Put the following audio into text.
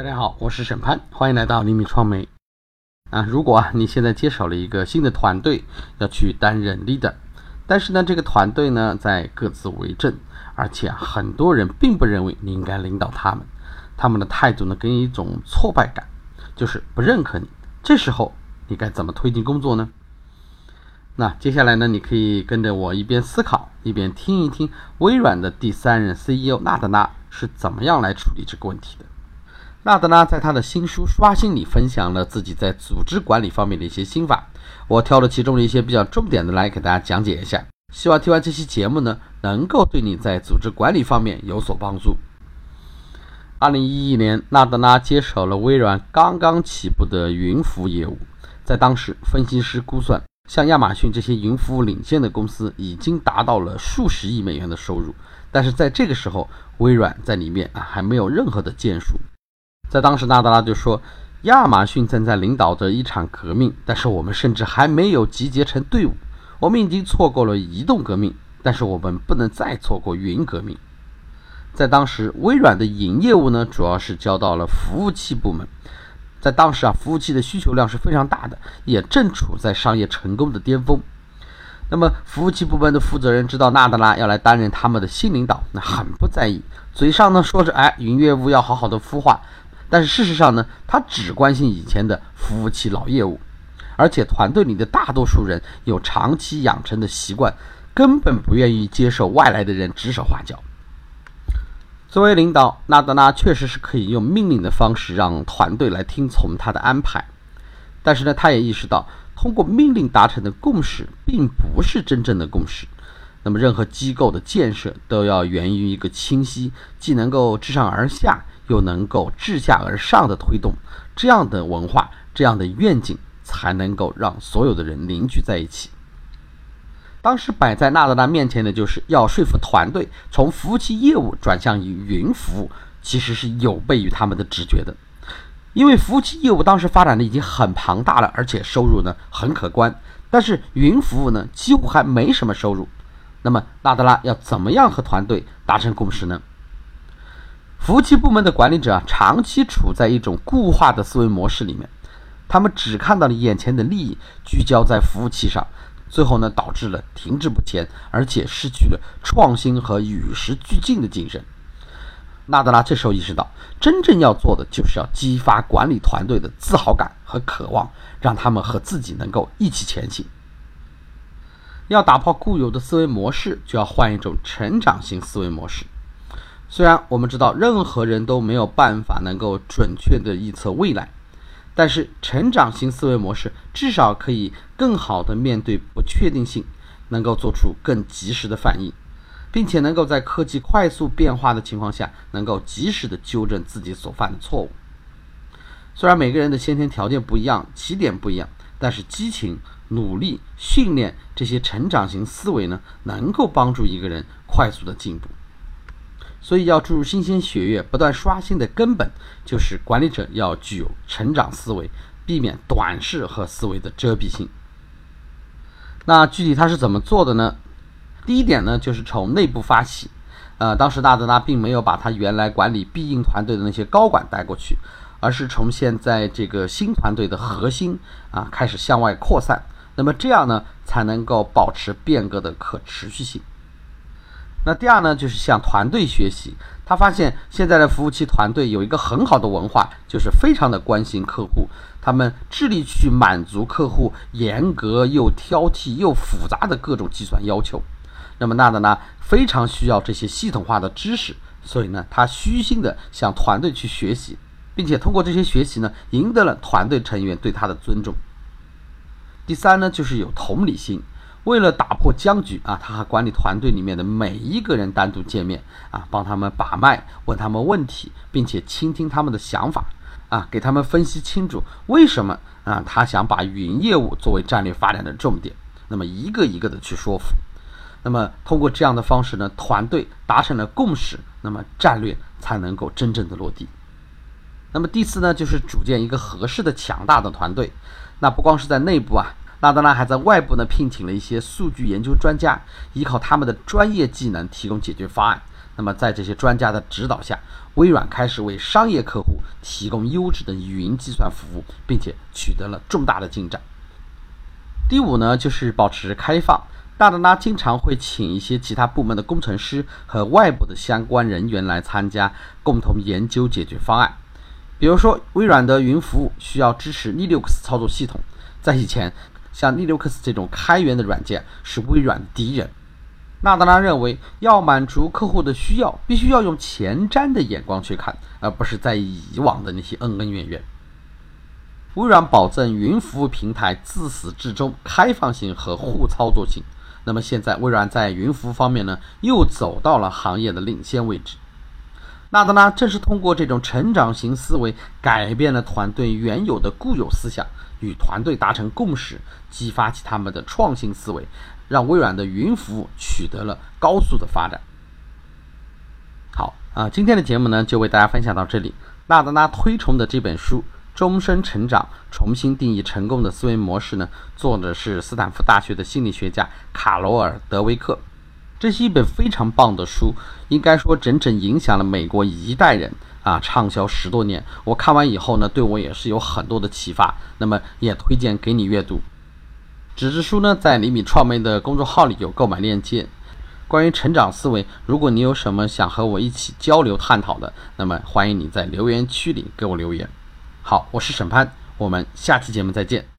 家好，我是沈潘，欢迎来到厘米创媒。如果你现在接手了一个新的团队，要去担任 leader， 但是呢，这个团队呢在各自为政，而且很多人并不认为你应该领导他们，他们的态度呢给你一种挫败感，就是不认可你。这时候你该怎么推进工作呢？那接下来呢，你可以跟着我一边思考，一边听一听微软的第3任 CEO 纳德拉是怎么样来处理这个问题的。纳德拉在他的新书《刷新》里分享了自己在组织管理方面的一些心法，我挑了其中的一些比较重点的来给大家讲解一下，希望听完这期节目呢，能够对你在组织管理方面有所帮助。2011年，纳德拉接手了微软刚刚起步的云服务业务，在当时，分析师估算，像亚马逊这些云服务领先的公司已经达到了数十亿美元的收入，但是在这个时候，微软在里面还没有任何的建树。在当时，纳德拉就说，亚马逊正在领导着一场革命，但是我们甚至还没有集结成队伍。我们已经错过了移动革命，但是我们不能再错过云革命。在当时，微软的云业务呢，主要是交到了服务器部门。在当时服务器的需求量是非常大的，也正处在商业成功的巅峰。那么服务器部门的负责人知道纳德拉要来担任他们的新领导，那很不在意，嘴上呢说着云业务要好好的孵化，但是事实上呢，他只关心以前的服务器老业务，而且团队里的大多数人有长期养成的习惯，根本不愿意接受外来的人指手画脚。作为领导，纳德拉确实是可以用命令的方式让团队来听从他的安排，但是呢，他也意识到通过命令达成的共识并不是真正的共识。那么任何机构的建设都要源于一个清晰，既能够自上而下又能够自下而上的推动，这样的文化，这样的愿景才能够让所有的人凝聚在一起。当时摆在纳德拉面前的就是要说服团队从服务器业务转向于云服务，其实是有悖于他们的直觉的。因为服务器业务当时发展的已经很庞大了，而且收入呢很可观，但是云服务呢几乎还没什么收入。那么纳德拉要怎么样和团队达成共识呢？服务器部门的管理者长期处在一种固化的思维模式里面，他们只看到了眼前的利益，聚焦在服务器上，最后呢导致了停滞不前，而且失去了创新和与时俱进的精神。纳德拉这时候意识到，真正要做的就是要激发管理团队的自豪感和渴望，让他们和自己能够一起前行。要打破固有的思维模式，就要换一种成长型思维模式。虽然我们知道任何人都没有办法能够准确的预测未来，但是成长型思维模式至少可以更好的面对不确定性，能够做出更及时的反应，并且能够在科技快速变化的情况下，能够及时的纠正自己所犯的错误。虽然每个人的先天条件不一样，起点不一样，但是激情、努力、训练这些成长型思维呢，能够帮助一个人快速的进步。所以要注入新鲜血液，不断刷新的根本就是管理者要具有成长思维，避免短视和思维的遮蔽性。那具体他是怎么做的呢？第一点呢，就是从内部发起。当时纳德拉并没有把他原来管理必应团队的那些高管带过去，而是从现在这个新团队的核心开始向外扩散。那么这样呢，才能够保持变革的可持续性。那第二呢，就是向团队学习。他发现现在的服务器团队有一个很好的文化，就是非常的关心客户，他们致力去满足客户严格又挑剔又复杂的各种计算要求。那么纳德拉非常需要这些系统化的知识，所以呢，他虚心的向团队去学习，并且通过这些学习呢，赢得了团队成员对他的尊重。第三呢，就是有同理心。为了打破僵局他和管理团队里面的每一个人单独见面帮他们把脉，问他们问题，并且倾听他们的想法给他们分析清楚为什么他想把云业务作为战略发展的重点，那么一个一个的去说服。那么通过这样的方式呢，团队达成了共识，那么战略才能够真正的落地。那么第四呢，就是组建一个合适的强大的团队。那不光是在内部纳德拉还在外部呢聘请了一些数据研究专家，依靠他们的专业技能提供解决方案。 那么在这些专家的指导下，微软开始为商业客户提供优质的云计算服务，并且取得了重大的进展。第五呢，就是保持开放。纳德拉经常会请一些其他部门的工程师和外部的相关人员来参加，共同研究解决方案。比如说，微软的云服务需要支持 Linux 操作系统，在以前，像 Linux 这种开源的软件是微软的敌人。纳德拉认为，要满足客户的需要，必须要用前瞻的眼光去看，而不是在以往的那些恩恩怨怨。微软保证云服务平台自始至终开放性和互操作性。那么现在微软在云服务方面呢，又走到了行业的领先位置。纳德拉正是通过这种成长型思维，改变了团队原有的固有思想，与团队达成共识，激发起他们的创新思维，让微软的云服务取得了高速的发展。好今天的节目呢，就为大家分享到这里。纳德拉推崇的这本书终身成长，重新定义成功的思维模式呢，作者是斯坦福大学的心理学家卡罗尔·德维克。这是一本非常棒的书，应该说整整影响了美国一代人畅销10多年。我看完以后呢，对我也是有很多的启发，那么也推荐给你阅读。纸质书呢，在厘米创媒的公众号里有购买链接。关于成长思维，如果你有什么想和我一起交流探讨的，那么欢迎你在留言区里给我留言。好，我是沈潘，我们下期节目再见。